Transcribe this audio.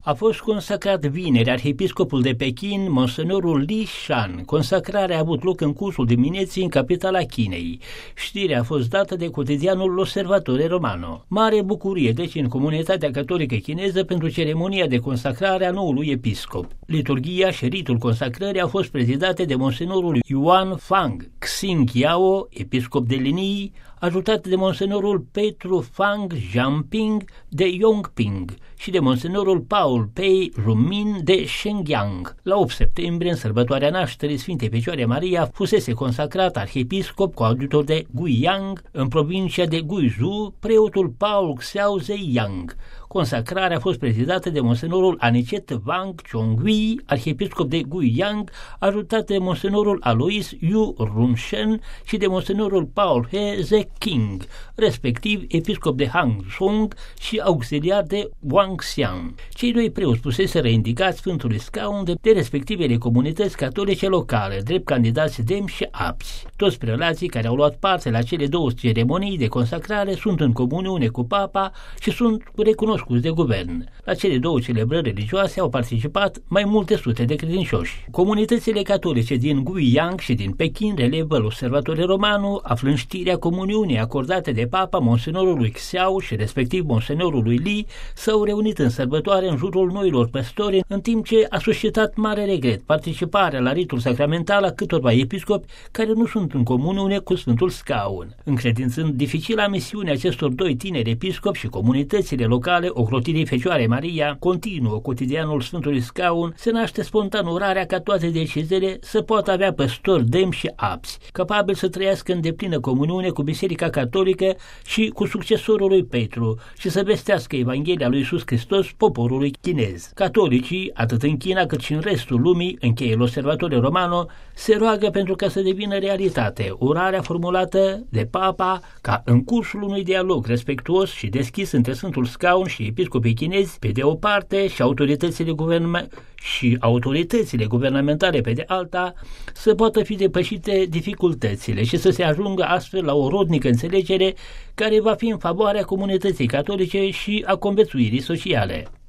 A fost consacrat vineri arhiepiscopul de Pekin, monsenorul Li Shan. Consacrarea a avut loc în cursul dimineții în capitala Chinei. Știrea a fost dată de cotidianul L'Osservatore Romano. Mare bucurie deci în comunitatea catolică chineză pentru ceremonia de consacrare a noului episcop. Liturghia și ritul consacrării au fost prezidate de monsenorul Yuan Fang Xing Yao, episcop de Linyi, ajutat de monsenorul Petru Fang Jianping de Yongping și de monsenorul Paul Pei Rumin de Shenyang. La 8 septembrie, în sărbătoarea nașterii Sfintei Fecioare Maria, fusese consacrat arhiepiscop coadjutor de Guiyang, în provincia de Guizhou, preotul Paul Xiao Zeiyang. Consacrarea a fost prezidată de monsenorul Anicet Wang Chonghui, arhiepiscop de Guiyang, ajutat de monsenorul Alois Yu Runshen și de monsenorul Paul He Zeking, respectiv episcop de Hangzhou și auxiliar de Wangxiang. Cei doi preoți fuseseră indicați Sfântului Scaun de respectivele comunități catolice locale, drept candidați demni și abți. Toți prelații care au luat parte la cele două ceremonii de consacrare sunt în comuniune cu Papa și sunt recunoscuți de guvern. La cele două celebrări religioase au participat mai multe sute de credincioși. Comunitățile catolice din Guiyang și din Pekin relevă L'Osservatore Romano, aflând știrea comuniunii acordate de Papa monsenorului Xiao și respectiv monsenorului Li, s-au reunit în sărbătoare în jurul noilor păstori, în timp ce a suscitat mare regret participarea la ritul sacramental a câtorva episcopi care nu sunt în comuniune cu Sfântul Scaun. Încredințând dificila misiune acestor doi tineri episcopi și comunitățile locale ocrotirii Fecioare Maria, continuă cotidianul Sfântului Scaun, se naște spontan urarea ca toate deciziile să poată avea păstori demni și abți, capabili să trăiască în deplină comuniune cu Biserica Catolică și cu succesorul lui Petru și să vestească Evanghelia lui Iisus Hristos poporului chinez. Catolicii, atât în China cât și în restul lumii, încheie L'Osservatore Romano, se roagă pentru ca să devină realitate urarea formulată de Papa ca în cursul unui dialog respectuos și deschis între Sfântul Scaun și episcopii chinezi pe de o parte și autoritățile guvernamentale pe de alta, să poată fi depășite dificultățile și să se ajungă astfel la o rodnică înțelegere care va fi în favoarea comunității catolice și a conviețuirii sociale.